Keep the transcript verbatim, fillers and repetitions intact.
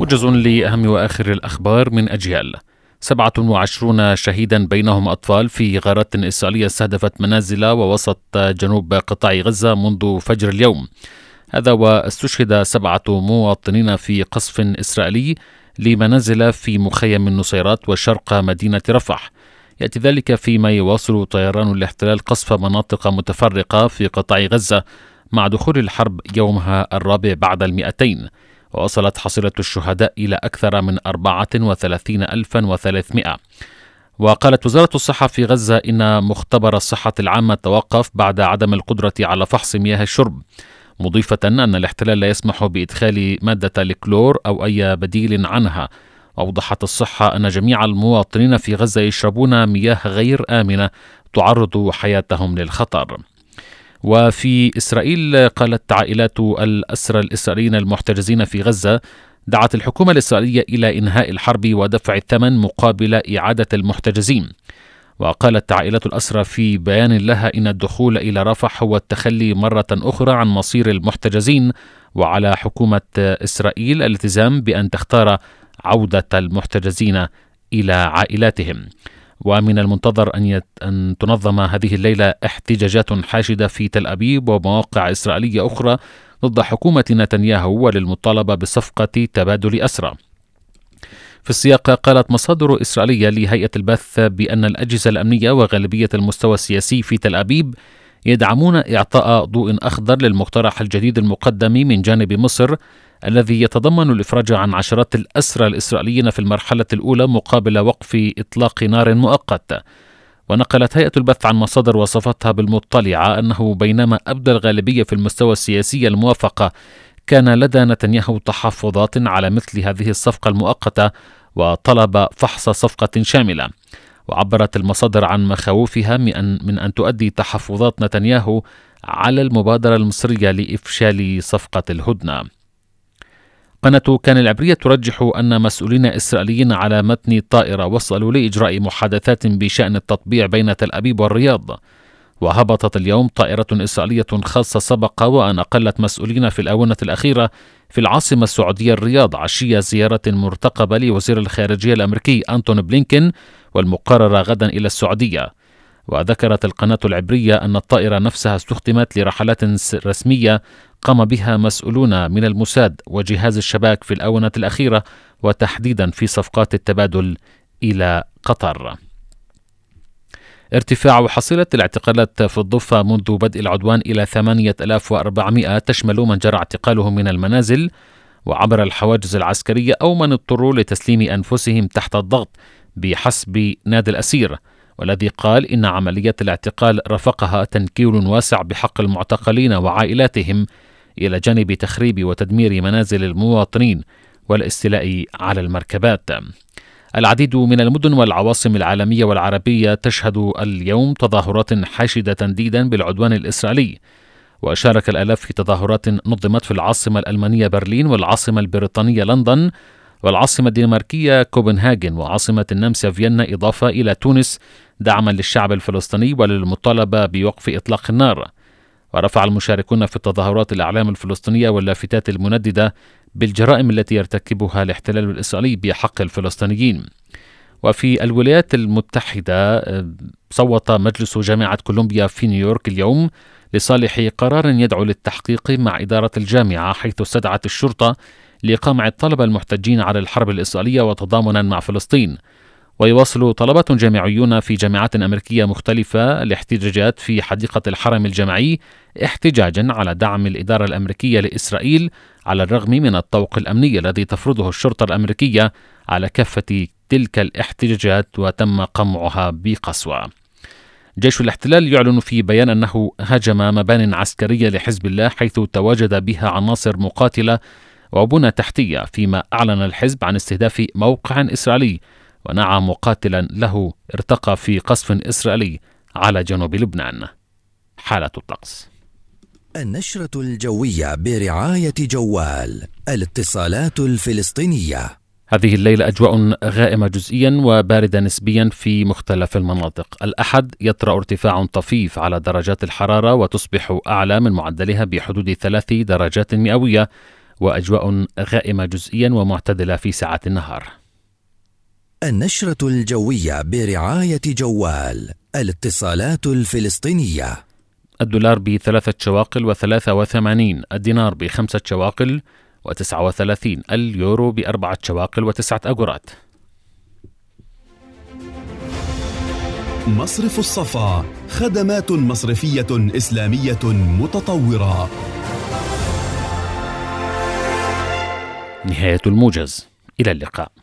موجز لأهم وآخر الأخبار من أجيال. سبعة وعشرون شهيدا بينهم أطفال في غارات إسرائيلية استهدفت منازل ووسط جنوب قطاع غزة منذ فجر اليوم. هذا واستشهد سبعة مواطنين في قصف إسرائيلي لمنازل في مخيم النصيرات وشرق مدينة رفح. يأتي ذلك فيما يواصل طيران الاحتلال قصف مناطق متفرقة في قطاع غزة مع دخول الحرب يومها الرابع بعد المئتين، ووصلت حصيلة الشهداء إلى أكثر من أربعة وثلاثين ألفا وثلاثمائة. وقالت وزارة الصحة في غزة إن مختبر الصحة العامة توقف بعد عدم القدرة على فحص مياه الشرب، مضيفة أن الاحتلال لا يسمح بإدخال مادة الكلور أو أي بديل عنها. أوضحت الصحة أن جميع المواطنين في غزة يشربون مياه غير آمنة تعرض حياتهم للخطر. وفي إسرائيل قالت عائلات الأسرى الإسرائيليين المحتجزين في غزة دعت الحكومة الإسرائيلية إلى إنهاء الحرب ودفع الثمن مقابل إعادة المحتجزين. وقالت عائلة الأسرى في بيان لها إن الدخول إلى رفح هو التخلي مرة أخرى عن مصير المحتجزين، وعلى حكومة إسرائيل الالتزام بأن تختار عودة المحتجزين إلى عائلاتهم. ومن المنتظر أن, يت... أن تنظم هذه الليلة احتجاجات حاشدة في تل أبيب ومواقع إسرائيلية أخرى ضد حكومة نتنياهو وللمطالبة بصفقة تبادل أسرى. في السياق قالت مصادر إسرائيلية لهيئة البث بأن الأجهزة الأمنية وغالبية المستوى السياسي في تل أبيب يدعمون إعطاء ضوء أخضر للمقترح الجديد المقدم من جانب مصر الذي يتضمن الإفراج عن عشرات الأسرى الإسرائيليين في المرحلة الأولى مقابل وقف إطلاق نار مؤقت. ونقلت هيئة البث عن مصادر وصفتها بالمطلعة أنه بينما أبدى الغالبية في المستوى السياسي الموافقة، كان لدى نتنياهو تحفظات على مثل هذه الصفقة المؤقتة وطلب فحص صفقة شاملة. وعبرت المصادر عن مخاوفها من أن, من أن تؤدي تحفظات نتنياهو على المبادرة المصرية لإفشال صفقة الهدنة. قناة كان العبرية ترجح أن مسؤولين إسرائيليين على متن طائرة وصلوا لإجراء محادثات بشأن التطبيع بين تل أبيب والرياض. وهبطت اليوم طائرة إسرائيلية خاصة سبق وأن أقلت مسؤولين في الآونة الأخيرة في العاصمة السعودية الرياض عشية زيارة مرتقبة لوزير الخارجية الأمريكي أنتون بلينكن والمقررة غدا إلى السعودية. وذكرت القناة العبرية أن الطائرة نفسها استخدمت لرحلات رسمية قام بها مسؤولون من الموساد وجهاز الشباك في الآونة الأخيرة، وتحديدا في صفقات التبادل إلى قطر. ارتفاع حصيلة الاعتقالات في الضفة منذ بدء العدوان إلى ثمانية آلاف وأربعمائة تشمل من جرى اعتقالهم من المنازل وعبر الحواجز العسكرية أو من اضطروا لتسليم أنفسهم تحت الضغط بحسب نادي الأسير، والذي قال إن عمليات الاعتقال رافقها تنكيل واسع بحق المعتقلين وعائلاتهم إلى جانب تخريب وتدمير منازل المواطنين والاستيلاء على المركبات. العديد من المدن والعواصم العالمية والعربية تشهد اليوم تظاهرات حاشدة تنديدا بالعدوان الإسرائيلي، وشارك الآلاف في تظاهرات نظمت في العاصمة الألمانية برلين والعاصمة البريطانية لندن والعاصمة الدنماركية كوبنهاجن وعاصمة النمسا فيينا، إضافة إلى تونس دعما للشعب الفلسطيني وللمطالبة بوقف إطلاق النار. ورفع المشاركون في التظاهرات الأعلام الفلسطينية واللافتات المنددة بالجرائم التي يرتكبها الاحتلال الإسرائيلي بحق الفلسطينيين. وفي الولايات المتحدة صوت مجلس جامعة كولومبيا في نيويورك اليوم لصالح قرار يدعو للتحقيق مع إدارة الجامعة، حيث استدعت الشرطة لإقامة الطلبة المحتجين على الحرب الإسرائيلية وتضامنا مع فلسطين. ويواصل طلبة جامعيون في جامعات أمريكية مختلفة الاحتجاجات في حديقة الحرم الجامعي احتجاجا على دعم الإدارة الأمريكية لإسرائيل على الرغم من الطوق الأمني الذي تفرضه الشرطة الأمريكية على كافة تلك الاحتجاجات وتم قمعها بقسوة. جيش الاحتلال يعلن في بيان أنه هاجم مبان عسكرية لحزب الله حيث تواجد بها عناصر مقاتلة وبنى تحتية، فيما أعلن الحزب عن استهداف موقع إسرائيلي ونعى مقاتلا له ارتقى في قصف إسرائيلي على جنوب لبنان. حالة الطقس. النشرة الجوية برعاية جوال الاتصالات الفلسطينية. هذه الليلة أجواء غائمة جزئيا وباردة نسبيا في مختلف المناطق. الأحد يطرأ ارتفاع طفيف على درجات الحرارة وتصبح أعلى من معدلها بحدود ثلاث درجات مئوية، وأجواء غائمة جزئيا ومعتدلة في ساعات النهار. النشرة الجوية برعاية جوال الاتصالات الفلسطينية. الدولار بثلاثة شواقل وثلاثة وثمانين، الدينار بخمسة شواقل وتسعة وثلاثين، اليورو بأربعة شواقل وتسعة أجورات. مصرف الصفا، خدمات مصرفية إسلامية متطورة. نهاية الموجز، إلى اللقاء.